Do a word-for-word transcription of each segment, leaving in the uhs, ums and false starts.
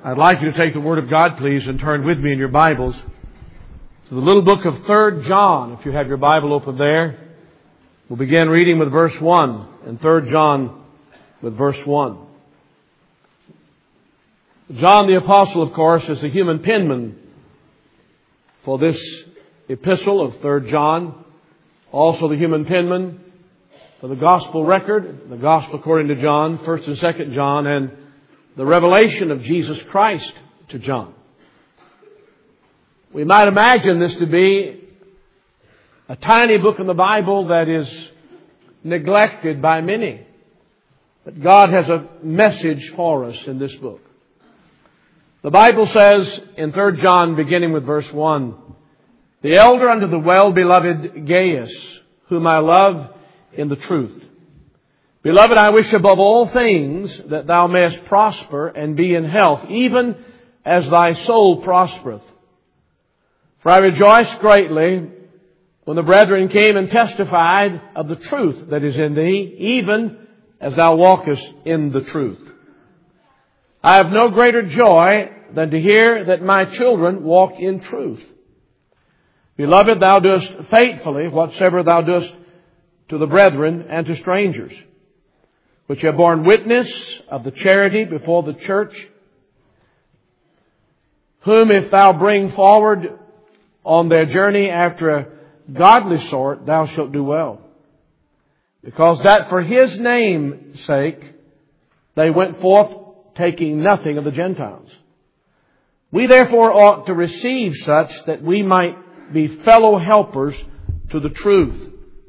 I'd like you to take the Word of God, please, and turn with me in your Bibles to the little book of Third John. If you have your Bible open there, we'll begin reading with verse one, and Third John with verse one. John the Apostle, of course, is the human penman for this epistle of Third John, also the human penman for the Gospel record, the Gospel according to John, First and Second John, and the revelation of Jesus Christ to John. We might imagine this to be a tiny book in the Bible that is neglected by many. But God has a message for us in this book. The Bible says in Third John, beginning with verse one, "The elder unto the well-beloved Gaius, whom I love in the truth. Beloved, I wish above all things that thou mayest prosper and be in health, even as thy soul prospereth. For I rejoiced greatly when the brethren came and testified of the truth that is in thee, even as thou walkest in the truth. I have no greater joy than to hear that my children walk in truth. Beloved, thou doest faithfully whatsoever thou doest to the brethren and to strangers, which have borne witness of the charity before the church, whom if thou bring forward on their journey after a godly sort, thou shalt do well. Because that for His name's sake they went forth, taking nothing of the Gentiles. We therefore ought to receive such that we might be fellow helpers to the truth.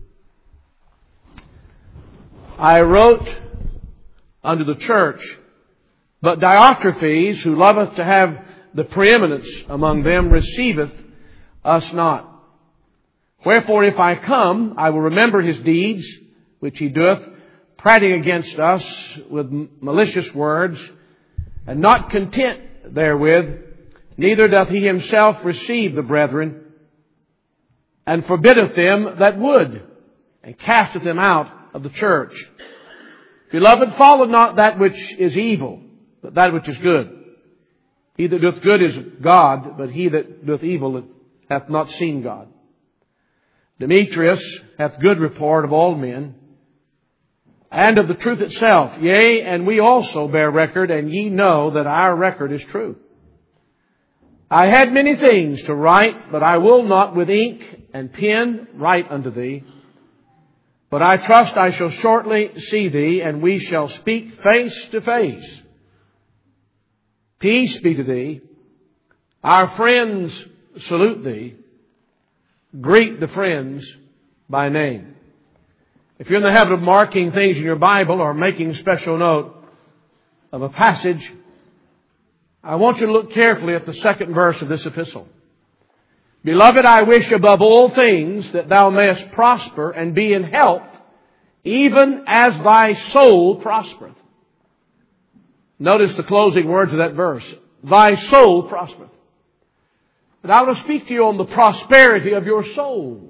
I wrote unto the church, but Diotrephes, who loveth to have the preeminence among them, receiveth us not. Wherefore, if I come, I will remember his deeds, which he doeth, prating against us with malicious words, and not content therewith, neither doth he himself receive the brethren, and forbiddeth them that would, and casteth them out of the church. Beloved, follow not that which is evil, but that which is good. He that doeth good is God, but he that doeth evil hath not seen God. Demetrius hath good report of all men, and of the truth itself. Yea, and we also bear record, and ye know that our record is true. I had many things to write, but I will not with ink and pen write unto thee. But I trust I shall shortly see thee, and we shall speak face to face. Peace be to thee. Our friends salute thee. Greet the friends by name." If you're in the habit of marking things in your Bible or making special note of a passage, I want you to look carefully at the second verse of this epistle. "Beloved, I wish above all things that thou mayest prosper and be in health, even as thy soul prospereth." Notice the closing words of that verse. Thy soul prospereth. But I want to speak to you on the prosperity of your soul.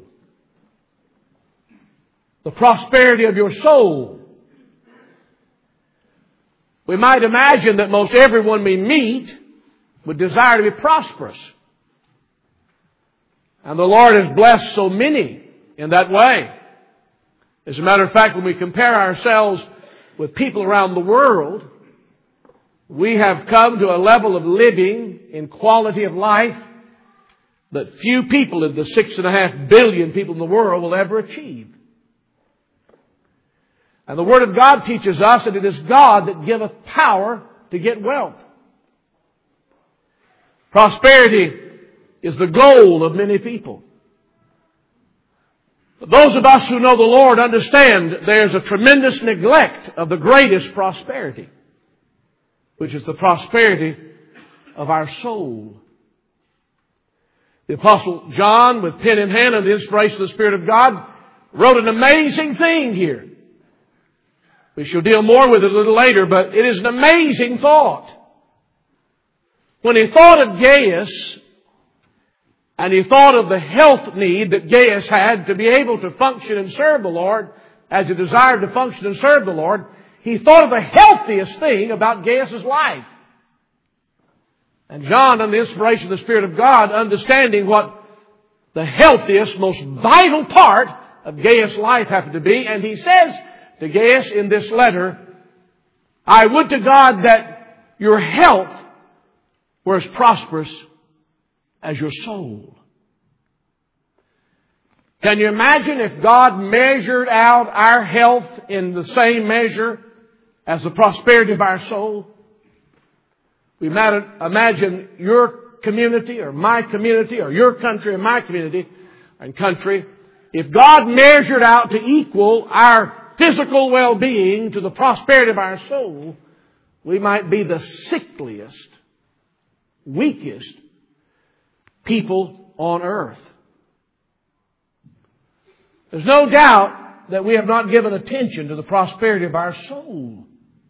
The prosperity of your soul. We might imagine that most everyone we meet would desire to be prosperous. And the Lord has blessed so many in that way. As a matter of fact, when we compare ourselves with people around the world, we have come to a level of living in quality of life that few people in the six and a half billion people in the world will ever achieve. And the Word of God teaches us that it is God that giveth power to get wealth. Prosperity is the goal of many people. But those of us who know the Lord understand there's a tremendous neglect of the greatest prosperity, which is the prosperity of our soul. The Apostle John, with pen in hand and the inspiration of the Spirit of God, wrote an amazing thing here. We shall deal more with it a little later, but it is an amazing thought. When he thought of Gaius, and he thought of the health need that Gaius had to be able to function and serve the Lord as he desired to function and serve the Lord, he thought of the healthiest thing about Gaius' life. And John, under the inspiration of the Spirit of God, understanding what the healthiest, most vital part of Gaius' life happened to be, and he says to Gaius in this letter, I would to God that your health were as prosperous as your soul. Can you imagine if God measured out our health in the same measure as the prosperity of our soul? We imagine your community or my community or your country and my community and country. If God measured out to equal our physical well-being to the prosperity of our soul, we might be the sickliest, weakest people on earth. There's no doubt that we have not given attention to the prosperity of our soul.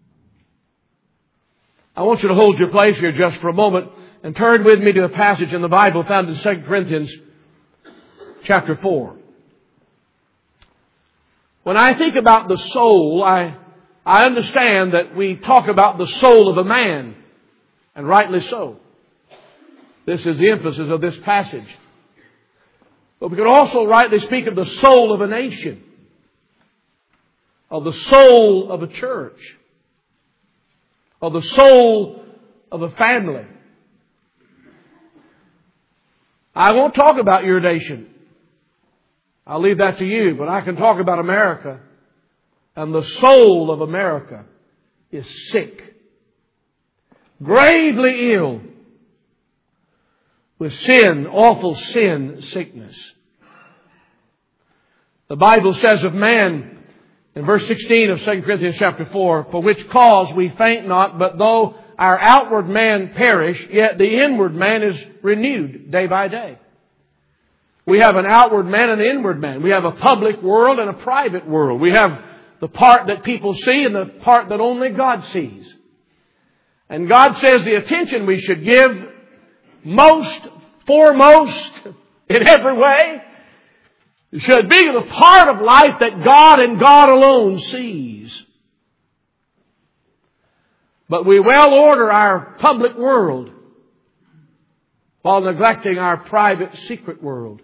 I want you to hold your place here just for a moment and turn with me to a passage in the Bible found in Second Corinthians chapter four. When I think about the soul, I, I understand that we talk about the soul of a man, and rightly so. This is the emphasis of this passage. But we could also rightly speak of the soul of a nation, of the soul of a church, of the soul of a family. I won't talk about your nation. I'll leave that to you, but I can talk about America. And the soul of America is sick, gravely ill, with sin, awful sin, sickness. The Bible says of man, in verse sixteen of Second Corinthians chapter four, for which cause we faint not, but though our outward man perish, yet the inward man is renewed day by day. We have an outward man and an inward man. We have a public world and a private world. We have the part that people see and the part that only God sees. And God says the attention we should give most, foremost, in every way, should be the part of life that God and God alone sees. But we well order our public world while neglecting our private, secret world.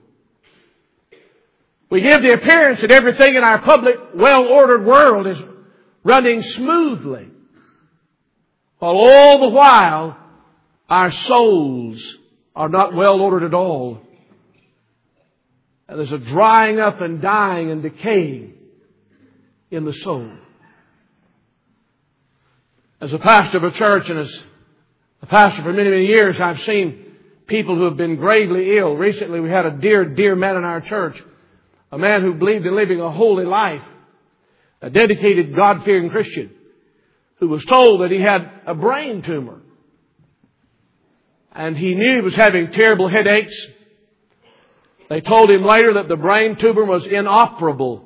We give the appearance that everything in our public, well-ordered world is running smoothly, while all the while our souls are not well-ordered at all. And there's a drying up and dying and decaying in the soul. As a pastor of a church and as a pastor for many, many years, I've seen people who have been gravely ill. Recently we had a dear, dear man in our church, a man who believed in living a holy life, a dedicated God-fearing Christian, who was told that he had a brain tumor. And he knew he was having terrible headaches. They told him later that the brain tumor was inoperable.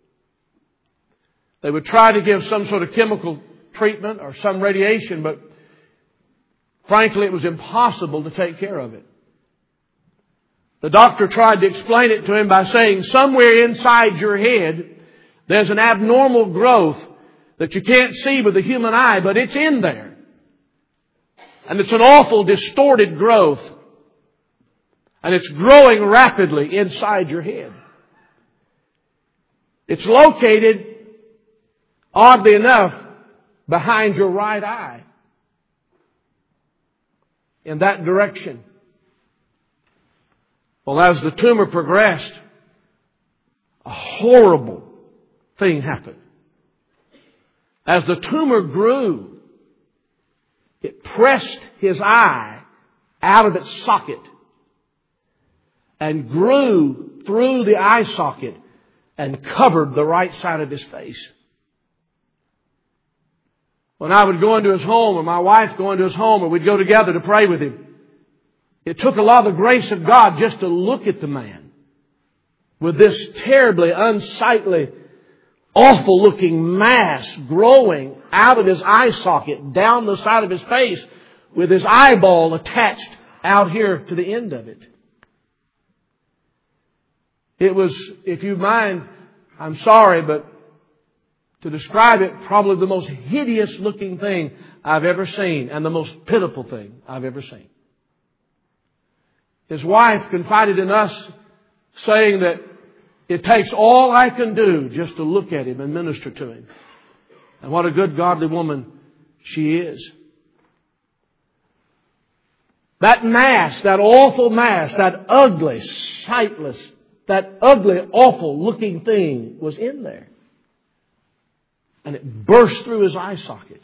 They would try to give some sort of chemical treatment or some radiation, but frankly it was impossible to take care of it. The doctor tried to explain it to him by saying, somewhere inside your head there's an abnormal growth that you can't see with the human eye, but it's in there. And it's an awful distorted growth. And it's growing rapidly inside your head. It's located, oddly enough, behind your right eye. In that direction. Well, as the tumor progressed, a horrible thing happened. As the tumor grew, it pressed his eye out of its socket and grew through the eye socket and covered the right side of his face. When I would go into his home, or my wife go into his home, or we'd go together to pray with him, it took a lot of the grace of God just to look at the man with this terribly unsightly, awful looking mass growing out of his eye socket down the side of his face with his eyeball attached out here to the end of it. It was, if you mind, I'm sorry, but to describe it, probably the most hideous looking thing I've ever seen and the most pitiful thing I've ever seen. His wife confided in us, saying that it takes all I can do just to look at him and minister to him. And what a good, godly woman she is. That mass, that awful mass, that ugly, sightless, that ugly, awful looking thing was in there. And it burst through his eye socket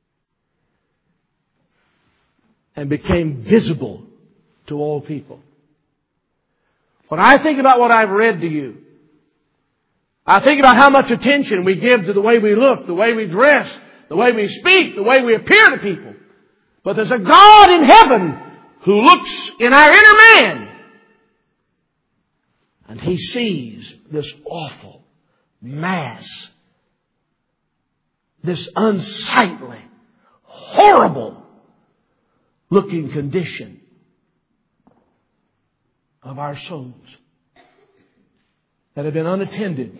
and became visible to all people. When I think about what I've read to you, I think about how much attention we give to the way we look, the way we dress, the way we speak, the way we appear to people. But there's a God in heaven who looks in our inner man, and He sees this awful mass, this unsightly, horrible looking condition of our souls that have been unattended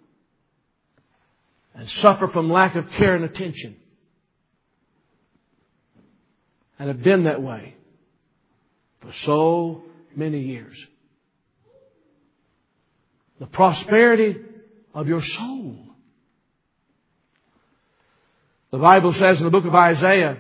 and suffer from lack of care and attention, and have been that way for so many years. The prosperity of your soul. The Bible says in the book of Isaiah,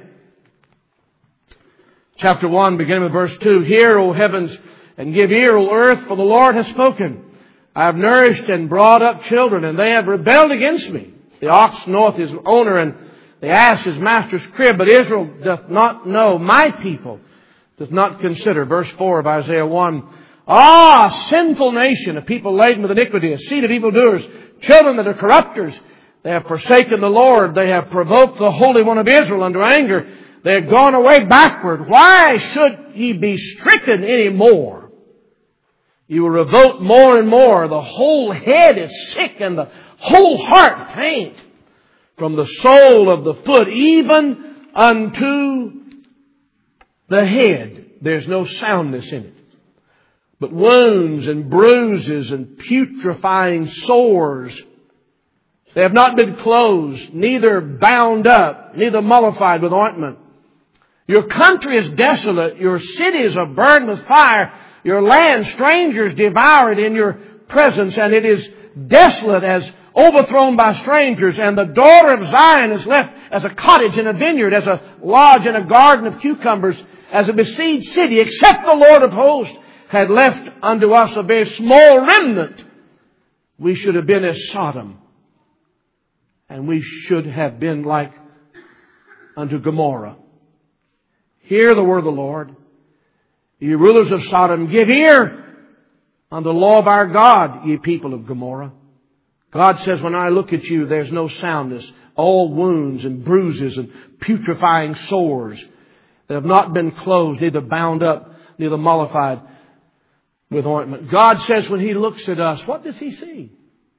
chapter one, beginning with verse two, "Hear, O heavens, and give ear, O earth, for the Lord has spoken. I have nourished and brought up children, and they have rebelled against me. The ox knoweth his owner, and the ass his master's crib, but Israel doth not know, my people doth not consider." Verse four of Isaiah one, "Ah, sinful nation, a people laden with iniquity, a seed of evildoers, children that are corrupters. They have forsaken the Lord. They have provoked the Holy One of Israel unto anger. They have gone away backward. Why should ye be stricken any more? You will revolt more and more. The whole head is sick and the whole heart faint. From the sole of the foot even unto the head, there's no soundness in it, but wounds and bruises and putrefying sores. They have not been closed, neither bound up, neither mollified with ointment. Your country is desolate. Your cities are burned with fire. Your land, strangers devour it in your presence, and it is desolate as overthrown by strangers. And the daughter of Zion is left as a cottage in a vineyard, as a lodge in a garden of cucumbers, as a besieged city, except the Lord of hosts had left unto us a very small remnant. We should have been as Sodom, and we should have been like unto Gomorrah. Hear the word of the Lord. Ye rulers of Sodom, give ear unto the law of our God, ye people of Gomorrah. God says, when I look at you, there's no soundness. All wounds and bruises and putrefying sores that have not been closed, neither bound up, neither mollified with ointment. God says when He looks at us, what does He see?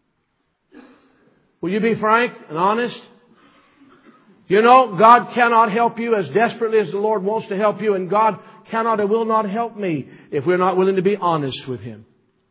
Will you be frank and honest? You know, God cannot help you as desperately as the Lord wants to help you, and God cannot and will not help me if we're not willing to be honest with Him.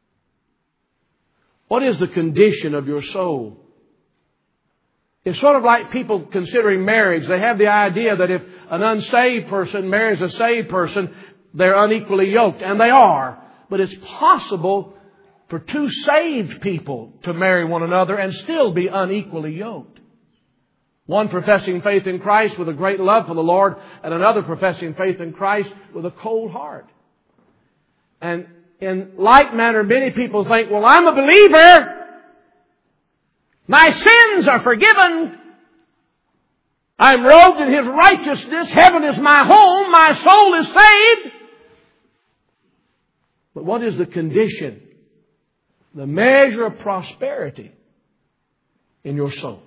What is the condition of your soul? It's sort of like people considering marriage. They have the idea that if an unsaved person marries a saved person, they're unequally yoked. And they are. But it's possible for two saved people to marry one another and still be unequally yoked. One professing faith in Christ with a great love for the Lord, and another professing faith in Christ with a cold heart. And in like manner, many people think, well, I'm a believer. My sins are forgiven. I'm robed in His righteousness. Heaven is my home. My soul is saved. But what is the condition, the measure of prosperity in your soul?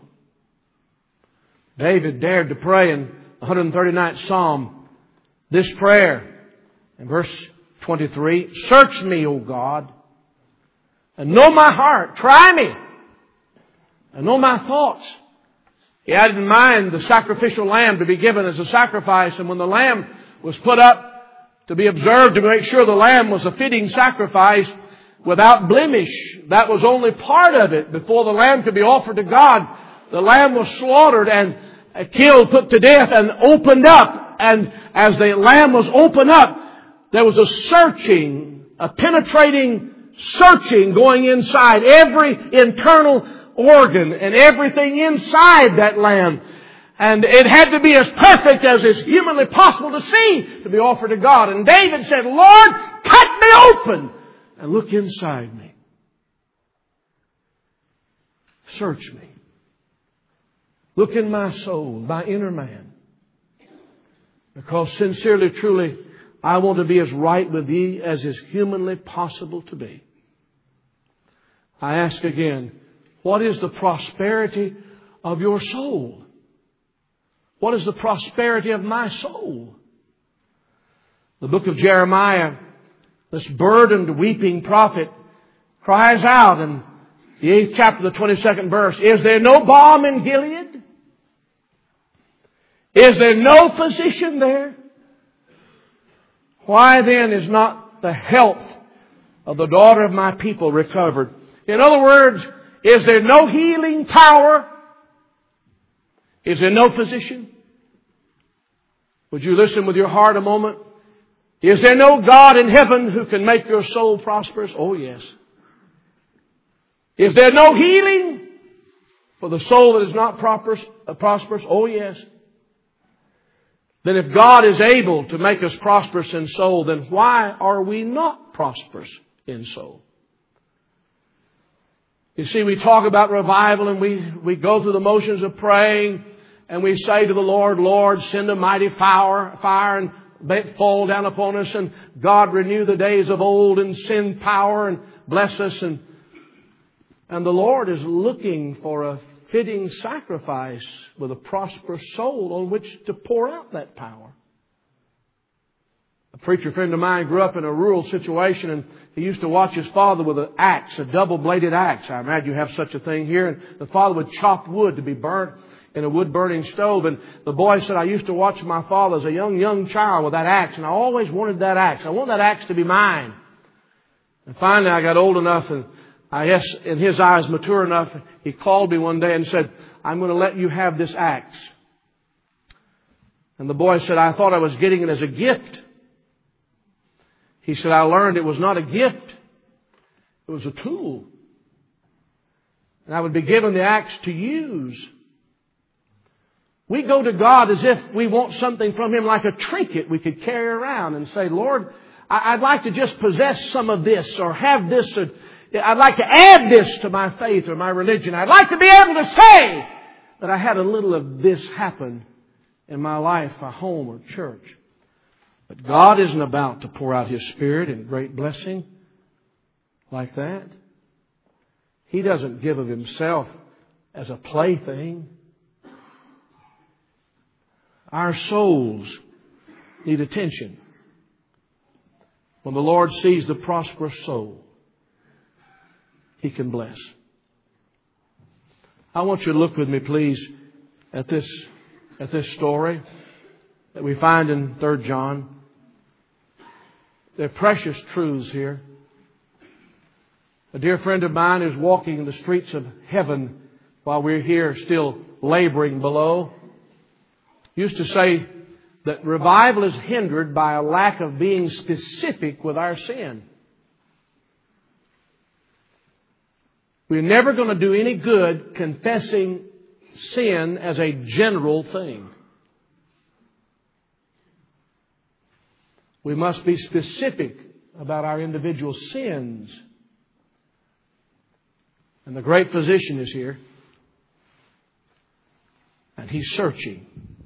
David dared to pray in the one hundred thirty-ninth Psalm this prayer in verse twenty-three. Search me, O God, and know my heart. Try me and know my thoughts. He had in mind the sacrificial lamb to be given as a sacrifice. And when the lamb was put up to be observed, to make sure the lamb was a fitting sacrifice without blemish, that was only part of it. Before the lamb could be offered to God, the lamb was slaughtered and killed, put to death, and opened up. And as the lamb was opened up, There was a searching, a penetrating searching going inside every internal organ and everything inside that lamb. And it had to be as perfect as is humanly possible to see to be offered to God. And David said, Lord, cut me open and look inside me. Search me. Look in my soul, my inner man. Because sincerely, truly, I want to be as right with Thee as is humanly possible to be. I ask again, what is the prosperity of your soul? What is the prosperity of my soul? The book of Jeremiah, this burdened, weeping prophet, cries out in the eighth chapter, the twenty-second verse, Is there no balm in Gilead? Is there no physician there? Why then is not the health of the daughter of my people recovered? In other words, is there no healing power? Is there no physician? Would you listen with your heart a moment? Is there no God in heaven who can make your soul prosperous? Oh, yes. Is there no healing for the soul that is not prosperous? Oh, yes. Then if God is able to make us prosperous in soul, then why are we not prosperous in soul? You see, we talk about revival and we, we go through the motions of praying and we say to the Lord, Lord, send a mighty fire, fire and fall down upon us, and God renew the days of old and send power and bless us. And, and the Lord is looking for a fitting sacrifice with a prosperous soul on which to pour out that power. A preacher friend of mine grew up in a rural situation, and he used to watch his father with an axe, a double-bladed axe. I imagine you have such a thing here. And the father would chop wood to be burnt in a wood-burning stove. And the boy said, I used to watch my father as a young, young child with that axe, and I always wanted that axe. I want that axe to be mine. And finally I got old enough, and I guess in his eyes mature enough, he called me one day and said, I'm going to let you have this axe. And the boy said, I thought I was getting it as a gift. He said, I learned it was not a gift. It was a tool. And I would be given the axe to use. We go to God as if we want something from Him, like a trinket we could carry around and say, Lord, I'd like to just possess some of this or have this. Or I'd like to add this to my faith or my religion. I'd like to be able to say that I had a little of this happen in my life, my home or church. But God isn't about to pour out His Spirit in great blessing like that. He doesn't give of Himself as a plaything. Our souls need attention. When the Lord sees the prosperous soul, He can bless. I want you to look with me, please, at this, at this story that we find in Third John. There are precious truths here. A dear friend of mine is walking in the streets of heaven while we're here still laboring below. Used to say that revival is hindered by a lack of being specific with our sin. We're never going to do any good confessing sin as a general thing. We must be specific about our individual sins. And the great physician is here. And He's searching.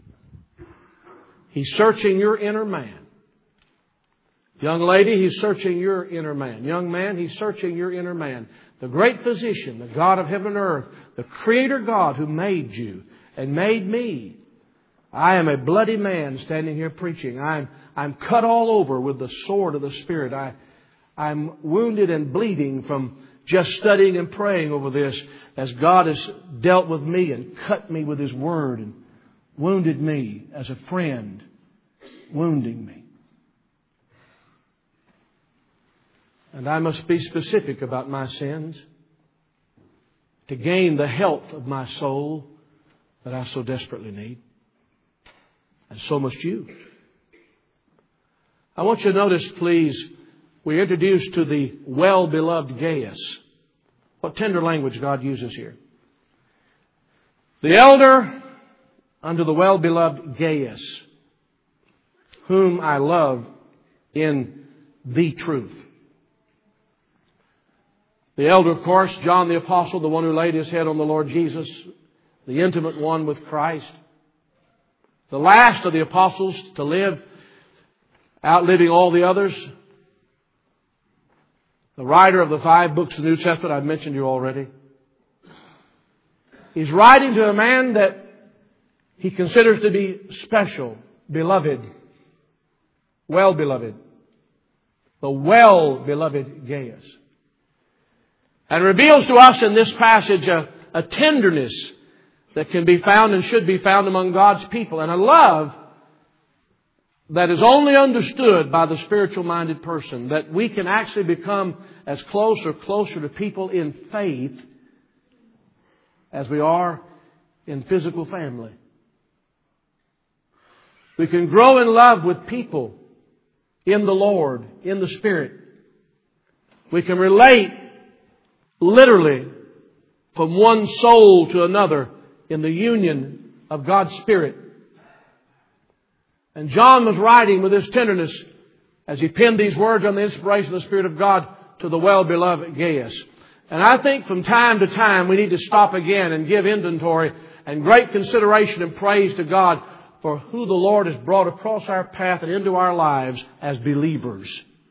He's searching your inner man. Young lady, He's searching your inner man. Young man, He's searching your inner man. The great physician, the God of heaven and earth, the Creator God who made you and made me. I am a bloody man standing here preaching. I'm, I'm cut all over with the sword of the Spirit. I, I'm wounded and bleeding from just studying and praying over this as God has dealt with me and cut me with His Word and wounded me as a friend, wounding me. And I must be specific about my sins to gain the health of my soul that I so desperately need. And so must you. I want you to notice, please, we're introduced to the well-beloved Gaius. What tender language God uses here. The elder unto the well-beloved Gaius, whom I love in the truth. The elder, of course, John the Apostle, the one who laid his head on the Lord Jesus, the intimate one with Christ. The last of the apostles to live, outliving all the others. The writer of the five books of the New Testament I've mentioned to you already. He's writing to a man that he considers to be special, beloved, well-beloved. The well-beloved Gaius. And reveals to us in this passage a, a tenderness that can be found and should be found among God's people. And a love that is only understood by the spiritual-minded person. That we can actually become as close or closer to people in faith as we are in physical family. We can grow in love with people in the Lord, in the Spirit. We can relate literally from one soul to another in the union of God's Spirit. And John was writing with this tenderness as he penned these words on the inspiration of the Spirit of God to the well-beloved Gaius. And I think from time to time we need to stop again and give inventory and great consideration and praise to God for who the Lord has brought across our path and into our lives as believers.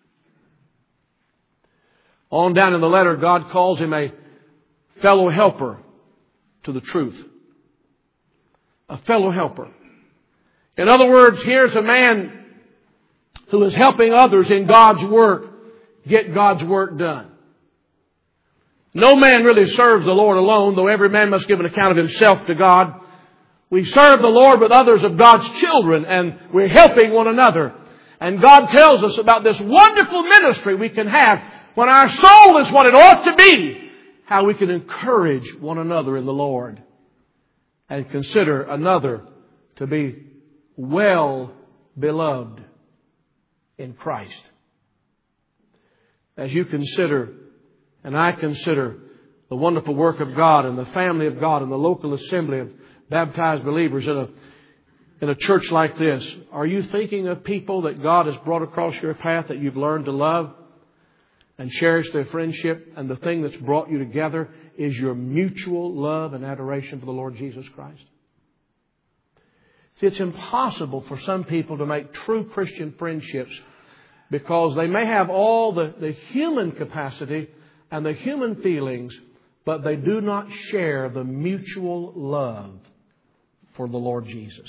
On down in the letter, God calls him a fellow helper to the truth. A fellow helper. In other words, here's a man who is helping others in God's work get God's work done. No man really serves the Lord alone, though every man must give an account of himself to God. We serve the Lord with others of God's children, and we're helping one another. And God tells us about this wonderful ministry we can have when our soul is what it ought to be, how we can encourage one another in the Lord and consider another to be well beloved in Christ. As you consider, and I consider, the wonderful work of God and the family of God and the local assembly of baptized believers in a, in a church like this, are you thinking of people that God has brought across your path that you've learned to love and cherish their friendship, and the thing that's brought you together is your mutual love and adoration for the Lord Jesus Christ? See, it's impossible for some people to make true Christian friendships because they may have all the, the human capacity and the human feelings, but they do not share the mutual love for the Lord Jesus.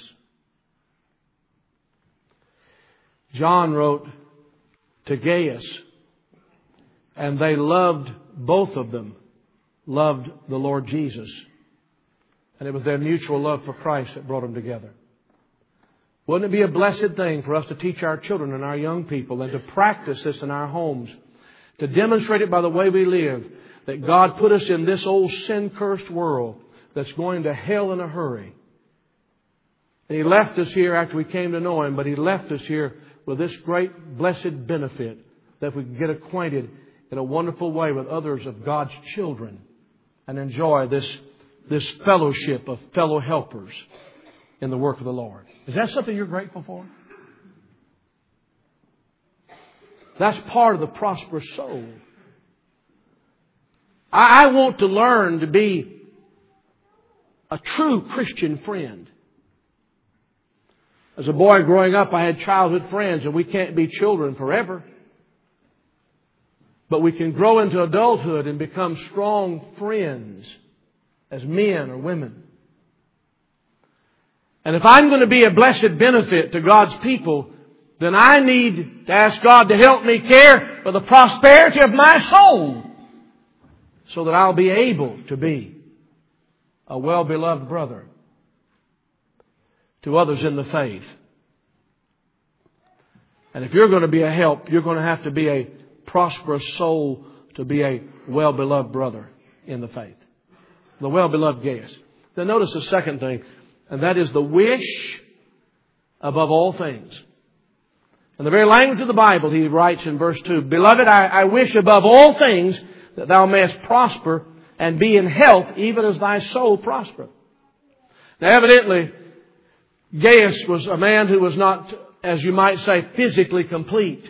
John wrote to Gaius, and they loved, both of them, loved the Lord Jesus. And it was their mutual love for Christ that brought them together. Wouldn't it be a blessed thing for us to teach our children and our young people and to practice this in our homes, to demonstrate it by the way we live, that God put us in this old sin-cursed world that's going to hell in a hurry. And He left us here after we came to know Him, but He left us here with this great blessed benefit that we can get acquainted in a wonderful way with others of God's children and enjoy this, this fellowship of fellow helpers in the work of the Lord. Is that something you're grateful for? That's part of the prosperous soul. I, I want to learn to be a true Christian friend. As a boy growing up, I had childhood friends, and we can't be children forever. But we can grow into adulthood and become strong friends as men or women. And if I'm going to be a blessed benefit to God's people, then I need to ask God to help me care for the prosperity of my soul so that I'll be able to be a well-beloved brother to others in the faith. And if you're going to be a help, you're going to have to be a prosperous soul to be a well-beloved brother in the faith. The well-beloved Gaius. Then notice the second thing, and that is the wish above all things. In the very language of the Bible, he writes in verse two, Beloved, I, I wish above all things that thou mayest prosper and be in health, even as thy soul prospereth. Now evidently, Gaius was a man who was not, as you might say, physically complete.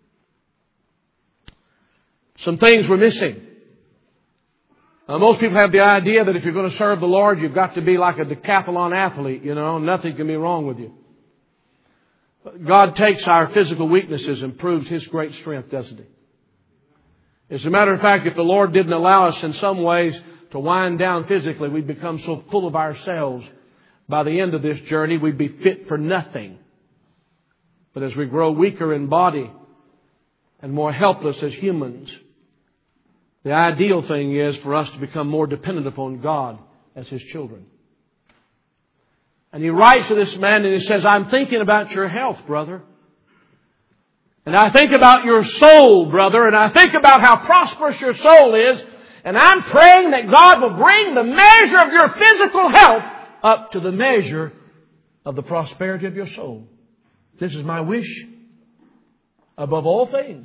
Some things were missing. Uh, most people have the idea that if you're going to serve the Lord, you've got to be like a decathlon athlete, you know, nothing can be wrong with you. But God takes our physical weaknesses and proves His great strength, doesn't He? As a matter of fact, if the Lord didn't allow us in some ways to wind down physically, we'd become so full of ourselves. By the end of this journey, we'd be fit for nothing. But as we grow weaker in body and more helpless as humans, the ideal thing is for us to become more dependent upon God as His children. And he writes to this man and he says, I'm thinking about your health, brother. And I think about your soul, brother. And I think about how prosperous your soul is. And I'm praying that God will bring the measure of your physical health up to the measure of the prosperity of your soul. This is my wish above all things.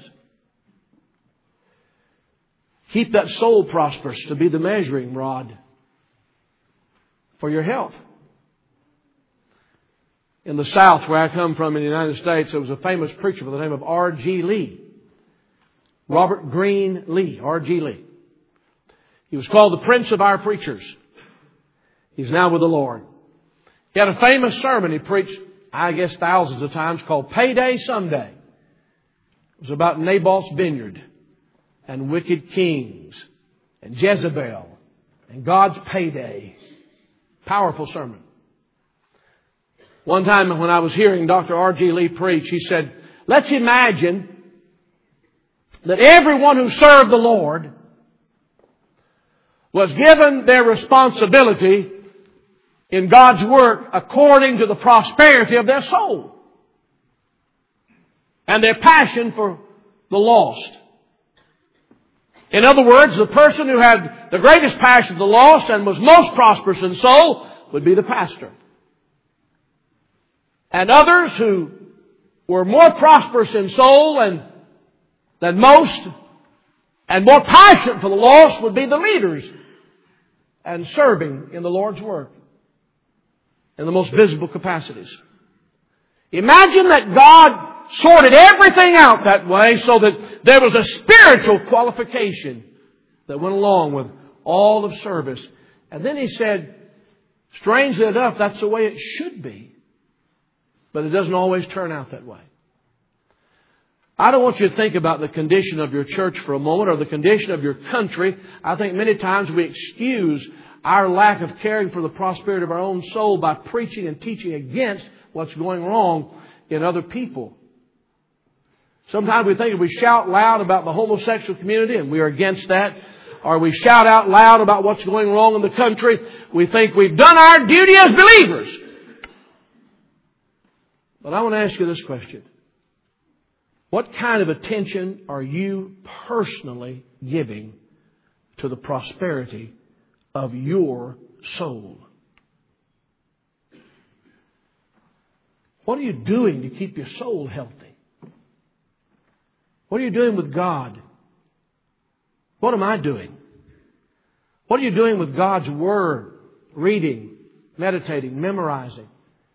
Keep that soul prosperous to be the measuring rod for your health. In the South, where I come from in the United States, there was a famous preacher by the name of R G Lee. Robert Greene Lee, R G Lee. He was called the Prince of our preachers. He's now with the Lord. He had a famous sermon he preached, I guess thousands of times, called Payday Someday. It was about Naboth's vineyard and wicked kings and Jezebel and God's payday. Powerful sermon. One time when I was hearing Doctor R G Lee preach, he said, let's imagine that everyone who served the Lord was given their responsibility in God's work according to the prosperity of their soul and their passion for the lost. In other words, the person who had the greatest passion for the lost and was most prosperous in soul would be the pastor. And others who were more prosperous in soul and, than most and more passionate for the lost would be the leaders and serving in the Lord's work in the most visible capacities. Imagine that God sorted everything out that way so that there was a spiritual qualification that went along with all of service. And then he said, strangely enough, that's the way it should be. But it doesn't always turn out that way. I don't want you to think about the condition of your church for a moment or the condition of your country. I think many times we excuse our lack of caring for the prosperity of our own soul by preaching and teaching against what's going wrong in other people. Sometimes we think if we shout loud about the homosexual community and we are against that, or we shout out loud about what's going wrong in the country, we think we've done our duty as believers. But I want to ask you this question. What kind of attention are you personally giving to the prosperity of your soul? What are you doing to keep your soul healthy? What are you doing with God? What am I doing? What are you doing with God's Word? Reading, meditating, memorizing,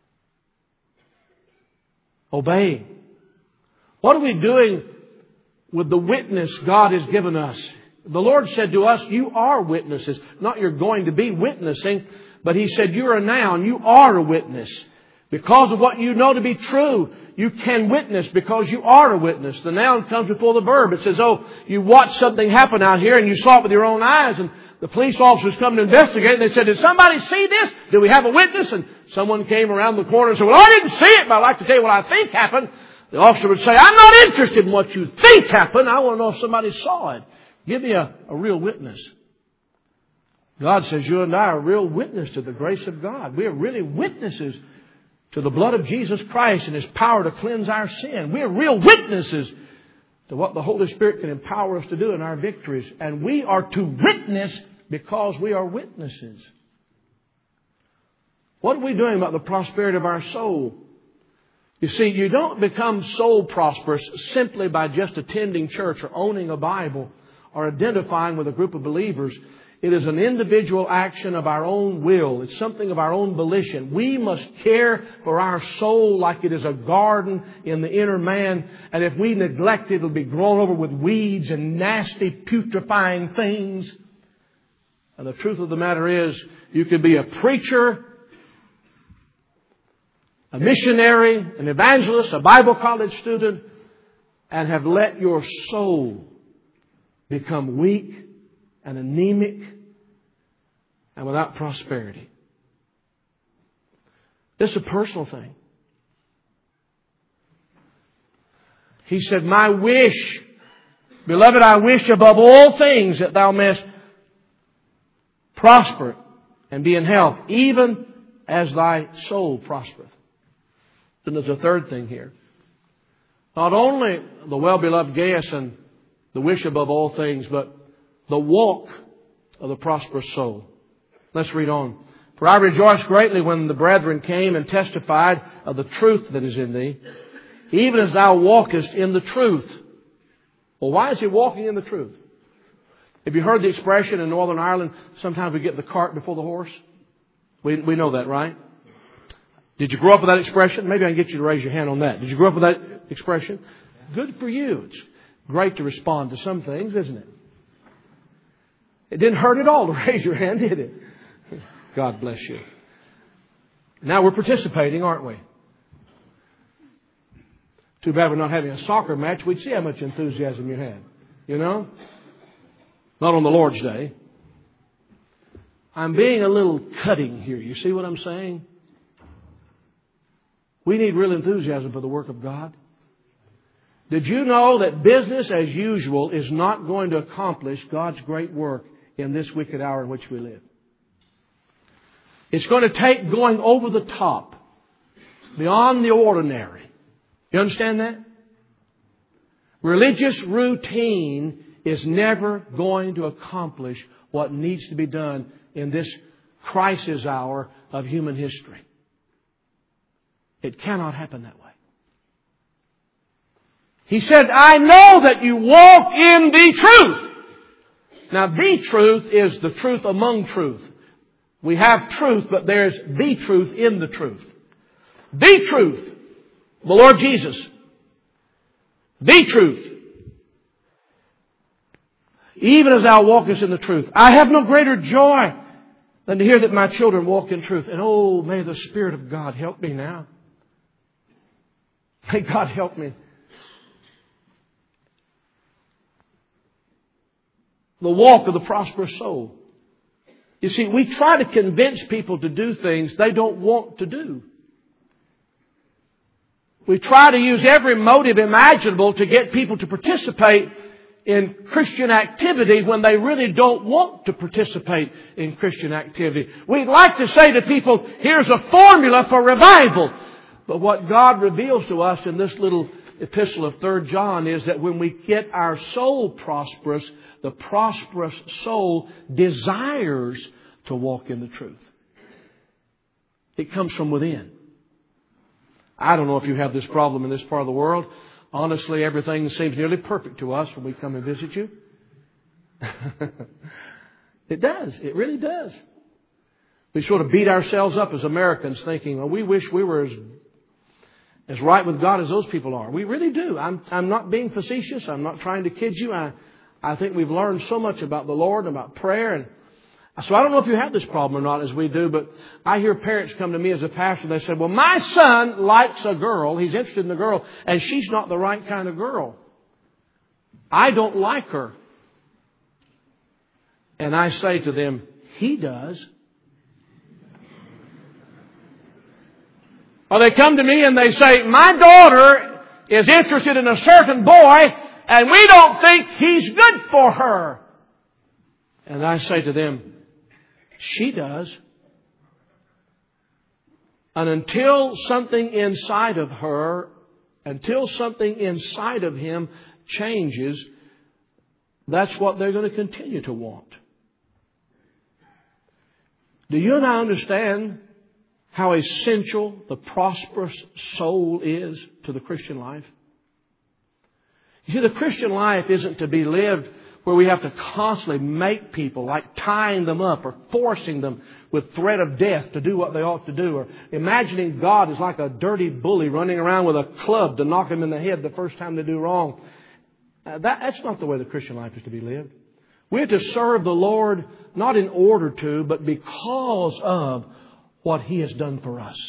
obeying. What are we doing with the witness God has given us? The Lord said to us, you are witnesses. Not you're going to be witnessing, but He said you're a noun. You are a witness. Because of what you know to be true, you can witness because you are a witness. The noun comes before the verb. It says, oh, you watched something happen out here and you saw it with your own eyes, and the police officers come to investigate, and they said, did somebody see this? Did we have a witness? And someone came around the corner and said, well, I didn't see it, but I'd like to tell you what I think happened. The officer would say, I'm not interested in what you think happened. I want to know if somebody saw it. Give me a, a real witness. God says you and I are a real witness to the grace of God. We are really witnesses to the blood of Jesus Christ and His power to cleanse our sin. We are real witnesses to what the Holy Spirit can empower us to do in our victories. And we are to witness because we are witnesses. What are we doing about the prosperity of our soul? You see, you don't become soul prosperous simply by just attending church or owning a Bible or identifying with a group of believers. It is an individual action of our own will. It's something of our own volition. We must care for our soul like it is a garden in the inner man. And if we neglect it, it'll be grown over with weeds and nasty, putrefying things. And the truth of the matter is, you can be a preacher, a missionary, an evangelist, a Bible college student, and have let your soul become weak and anemic and without prosperity. This is a personal thing. He said, my wish, beloved, I wish above all things that thou mayest prosper and be in health, even as thy soul prospereth. Then there's a third thing here. Not only the well-beloved Gaius and the wish above all things, but the walk of the prosperous soul. Let's read on. For I rejoiced greatly when the brethren came and testified of the truth that is in thee, even as thou walkest in the truth. Well, why is he walking in the truth? Have you heard the expression in Northern Ireland, sometimes we get the cart before the horse? We, we know that, right? Did you grow up with that expression? Maybe I can get you to raise your hand on that. Did you grow up with that expression? Good for you. It's great to respond to some things, isn't it? It didn't hurt at all to raise your hand, did it? God bless you. Now we're participating, aren't we? Too bad we're not having a soccer match. We'd see how much enthusiasm you had. You know? Not on the Lord's Day. I'm being a little cutting here. You see what I'm saying? We need real enthusiasm for the work of God. Did you know that business as usual is not going to accomplish God's great work in this wicked hour in which we live? It's going to take going over the top, beyond the ordinary. You understand that? Religious routine is never going to accomplish what needs to be done in this crisis hour of human history. It cannot happen that way. He said, I know that you walk in the truth. Now, the truth is the truth among truth. We have truth, but there's the truth in the truth. The truth, the Lord Jesus. The truth. Even as thou walkest in the truth. I have no greater joy than to hear that my children walk in truth. And oh, may the Spirit of God help me now. May God help me. The walk of the prosperous soul. You see, we try to convince people to do things they don't want to do. We try to use every motive imaginable to get people to participate in Christian activity when they really don't want to participate in Christian activity. We'd like to say to people, here's a formula for revival. But what God reveals to us in this little epistle of Third John is that when we get our soul prosperous, the prosperous soul desires to walk in the truth. It comes from within. I don't know if you have this problem in this part of the world. Honestly, everything seems nearly perfect to us when we come and visit you. It does. It really does. We sort of beat ourselves up as Americans thinking, well, we wish we were as as right with God as those people are. We really do. I'm, I'm not being facetious. I'm not trying to kid you. I, I think we've learned so much about the Lord and about prayer. And so I don't know if you have this problem or not as we do, but I hear parents come to me as a pastor. They say, well, my son likes a girl. He's interested in a girl, and she's not the right kind of girl. I don't like her. And I say to them, he does. Or they come to me and they say, my daughter is interested in a certain boy and we don't think he's good for her. And I say to them, she does. And until something inside of her, until something inside of him changes, that's what they're going to continue to want. Do you and I understand how essential the prosperous soul is to the Christian life? You see, the Christian life isn't to be lived where we have to constantly make people, like tying them up or forcing them with threat of death to do what they ought to do, or imagining God is like a dirty bully running around with a club to knock them in the head the first time they do wrong. Uh, that, that's not the way the Christian life is to be lived. We're to serve the Lord not in order to, but because of what He has done for us.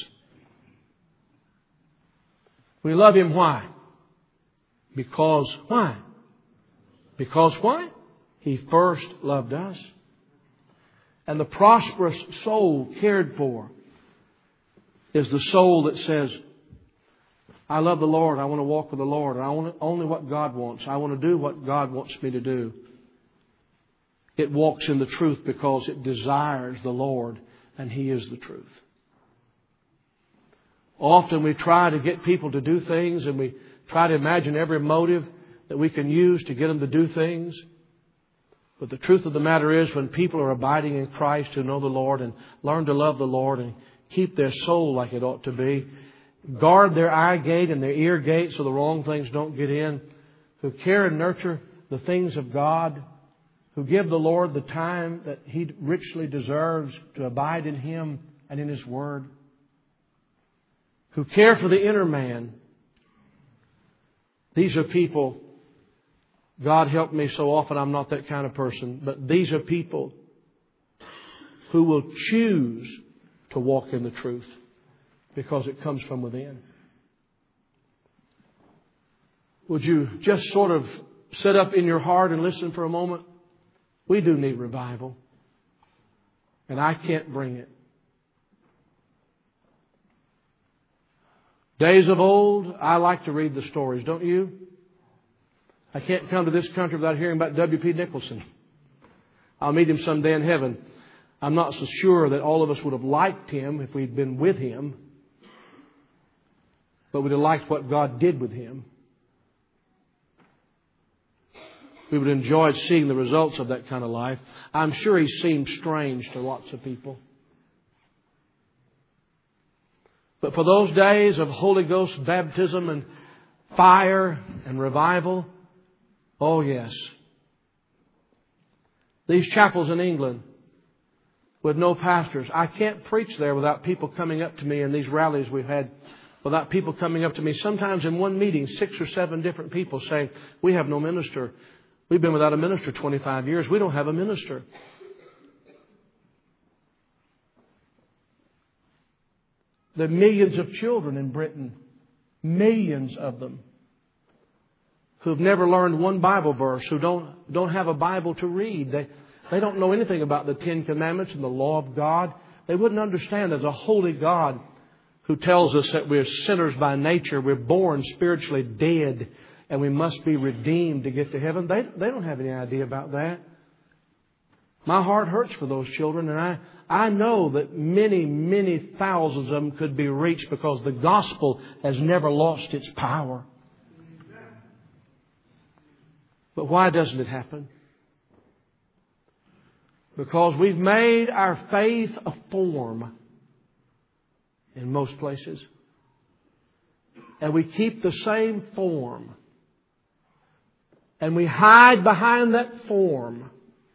We love Him. Why? Because why? Because why? He first loved us. And the prosperous soul cared for is the soul that says, I love the Lord. I want to walk with the Lord. I want only what God wants. I want to do what God wants me to do. It walks in the truth because it desires the Lord, and He is the truth. Often we try to get people to do things, and we try to imagine every motive that we can use to get them to do things. But the truth of the matter is, when people are abiding in Christ, who know the Lord and learn to love the Lord and keep their soul like it ought to be, guard their eye gate and their ear gate so the wrong things don't get in, who care and nurture the things of God, who give the Lord the time that He richly deserves to abide in Him and in His Word, who care for the inner man. These are people, God help me, so often I'm not that kind of person, but these are people who will choose to walk in the truth because it comes from within. Would you just sort of sit up in your heart and listen for a moment? We do need revival, and I can't bring it. Days of old, I like to read the stories, don't you? I can't come to this country without hearing about W P Nicholson. I'll meet him someday in heaven. I'm not so sure that all of us would have liked him if we'd been with him, but we'd have liked what God did with him. We would enjoy seeing the results of that kind of life. I'm sure he seemed strange to lots of people. But for those days of Holy Ghost baptism and fire and revival, oh yes. These chapels in England with no pastors. I can't preach there without people coming up to me in these rallies we've had, without people coming up to me. Sometimes in one meeting, six or seven different people saying, we have no minister. We've been without a minister twenty-five years. We don't have a minister. There are millions of children in Britain, millions of them, who've never learned one Bible verse, who don't don't have a Bible to read. They they don't know anything about the Ten Commandments and the law of God. They wouldn't understand there's a holy God who tells us that we're sinners by nature. We're born spiritually dead, and we must be redeemed to get to heaven. They they don't have any idea about that. My heart hurts for those children, and I, I know that many, many thousands of them could be reached because the gospel has never lost its power. But why doesn't it happen? Because we've made our faith a form in most places. And we keep the same form. And we hide behind that form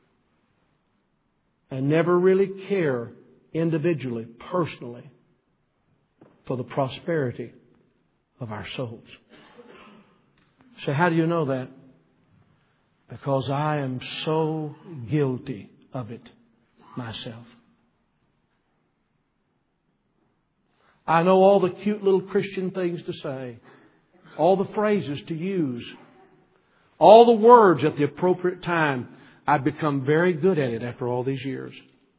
and never really care individually, personally, for the prosperity of our souls. So how do you know that? Because I am so guilty of it myself. I know all the cute little Christian things to say, all the phrases to use, all the words at the appropriate time. I've become very good at it after all these years.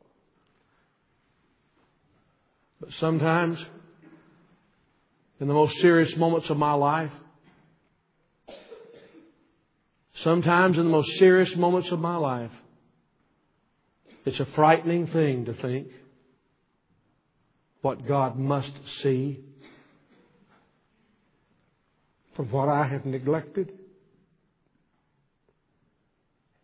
But sometimes, in the most serious moments of my life, sometimes in the most serious moments of my life, it's a frightening thing to think what God must see from what I have neglected.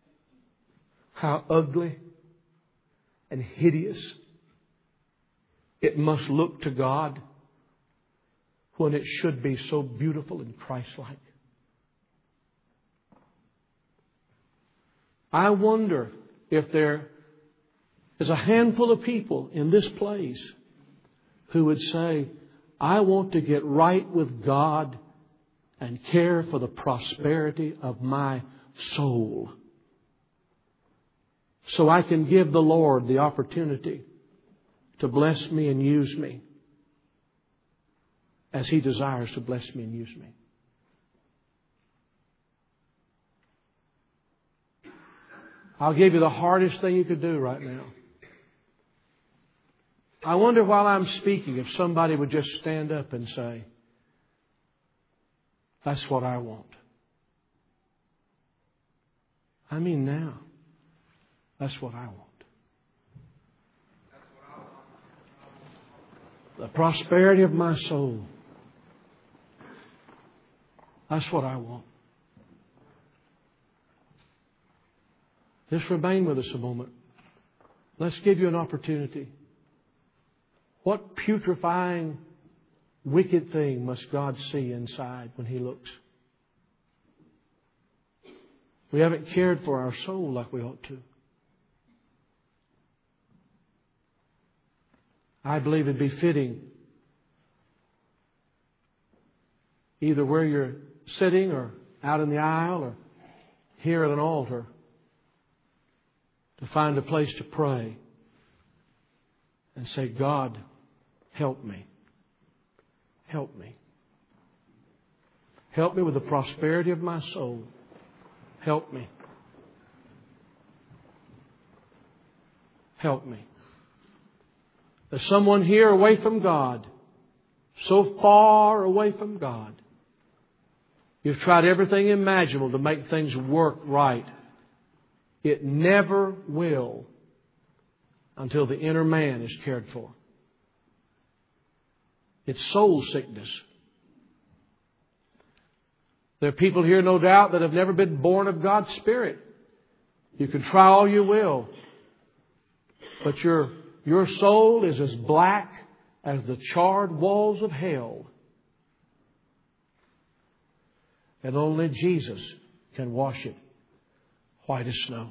How ugly and hideous it must look to God when it should be so beautiful and Christ-like. I wonder if there is a handful of people in this place who would say, I want to get right with God and care for the prosperity of my soul, so I can give the Lord the opportunity to bless me and use me as He desires to bless me and use me. I'll give you the hardest thing you could do right now. I wonder while I'm speaking if somebody would just stand up and say, that's what I want. I mean now. That's what I want. The prosperity of my soul. That's what I want. Just remain with us a moment. Let's give you an opportunity. What putrefying, wicked thing must God see inside when He looks? We haven't cared for our soul like we ought to. I believe it'd be fitting, either where you're sitting or out in the aisle or here at an altar, to find a place to pray and say, God, help me. Help me. Help me with the prosperity of my soul. Help me. Help me. There's someone here away from God, so far away from God. You've tried everything imaginable to make things work right. It never will until the inner man is cared for. It's soul sickness. There are people here, no doubt, that have never been born of God's Spirit. You can try all you will, but your, your soul is as black as the charred walls of hell. And only Jesus can wash it white as snow.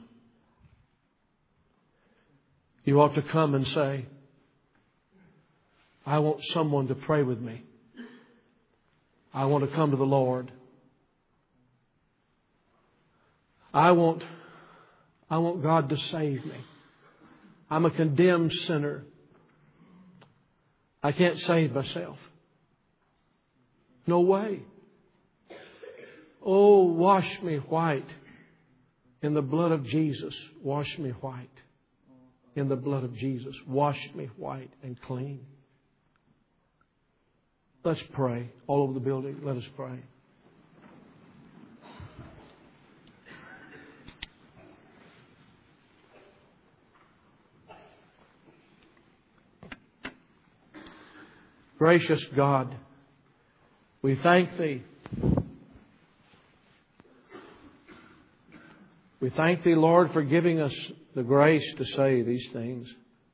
You ought to come and say, I want someone to pray with me. I want to come to the Lord. I want, I want God to save me. I'm a condemned sinner. I can't save myself. No way. Oh, wash me white in the blood of Jesus. Wash me white in the blood of Jesus. Wash me white and clean. Let's pray. All over the building, let us pray. Gracious God, we thank Thee. We thank Thee, Lord, for giving us the grace to say these things.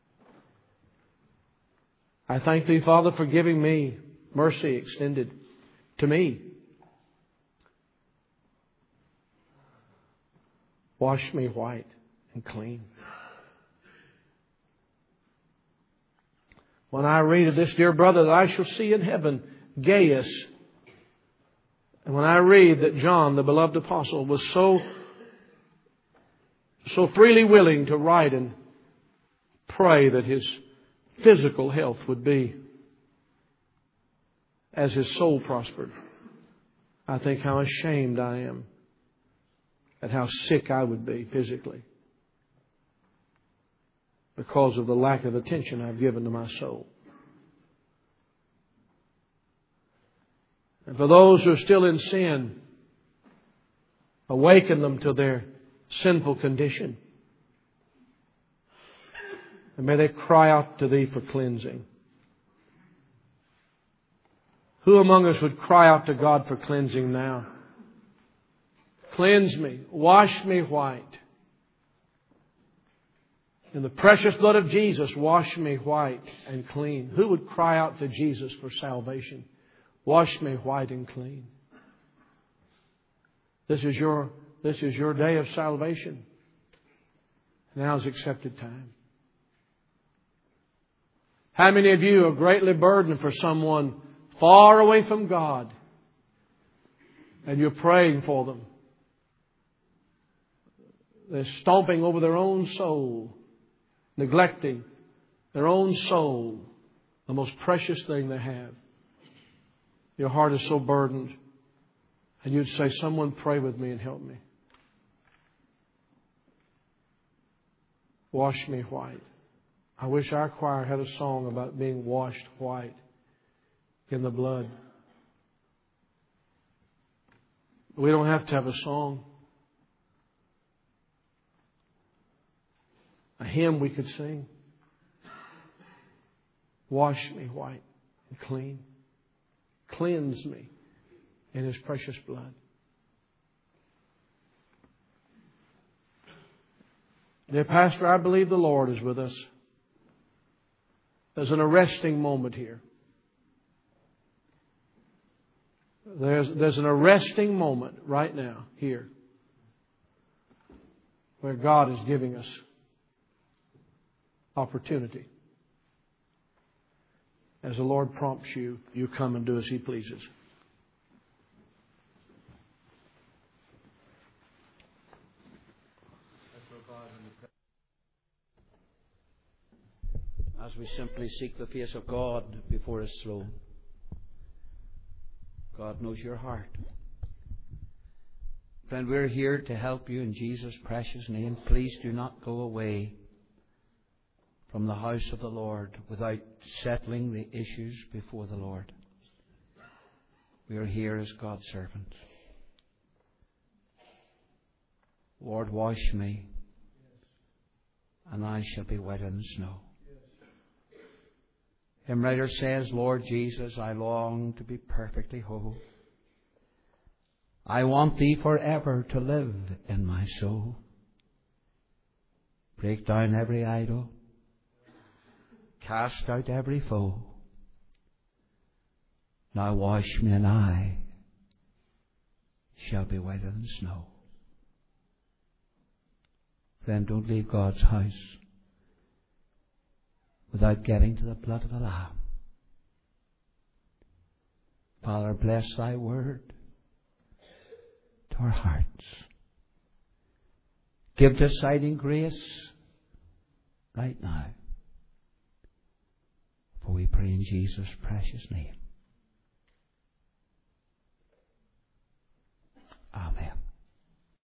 I thank Thee, Father, for giving me mercy extended to me. Wash me white and clean. When I read of this dear brother that I shall see in heaven, Gaius, and when I read that John, the beloved apostle, was so, so freely willing to write and pray that his physical health would be as his soul prospered, I think how ashamed I am at how sick I would be physically because of the lack of attention I've given to my soul. And for those who are still in sin, awaken them to their sinful condition. And may they cry out to Thee for cleansing. Who among us would cry out to God for cleansing now? Cleanse me. Wash me white. In the precious blood of Jesus, wash me white and clean. Who would cry out to Jesus for salvation? Wash me white and clean. This is your, this is your day of salvation. Now is accepted time. How many of you are greatly burdened for someone far away from God? And you're praying for them. They're stomping over their own soul, neglecting their own soul, the most precious thing they have. Your heart is so burdened. And you'd say, someone pray with me and help me. Wash me white. I wish our choir had a song about being washed white in the blood. We don't have to have a song. A hymn we could sing. Wash me white and clean. Cleanse me in His precious blood. Dear Pastor, I believe the Lord is with us. There's an arresting moment here. There's, there's an arresting moment right now here where God is giving us opportunity. As the Lord prompts you, you come and do as He pleases. As we simply seek the face of God before His throne, God knows your heart. Friend, we're here to help you in Jesus' precious name. Please do not go away from the house of the Lord without settling the issues before the Lord. We are here as God's servants. Lord, wash me, and I shall be whiter than snow. Hymn writer says, Lord Jesus, I long to be perfectly whole. I want Thee forever to live in my soul. Break down every idol. Cast out every foe. Now wash me, and I shall be whiter than snow. Friend, don't leave God's house without getting to the blood of the Lamb. Father, bless Thy word to our hearts. Give deciding grace right now. For we pray in Jesus' precious name.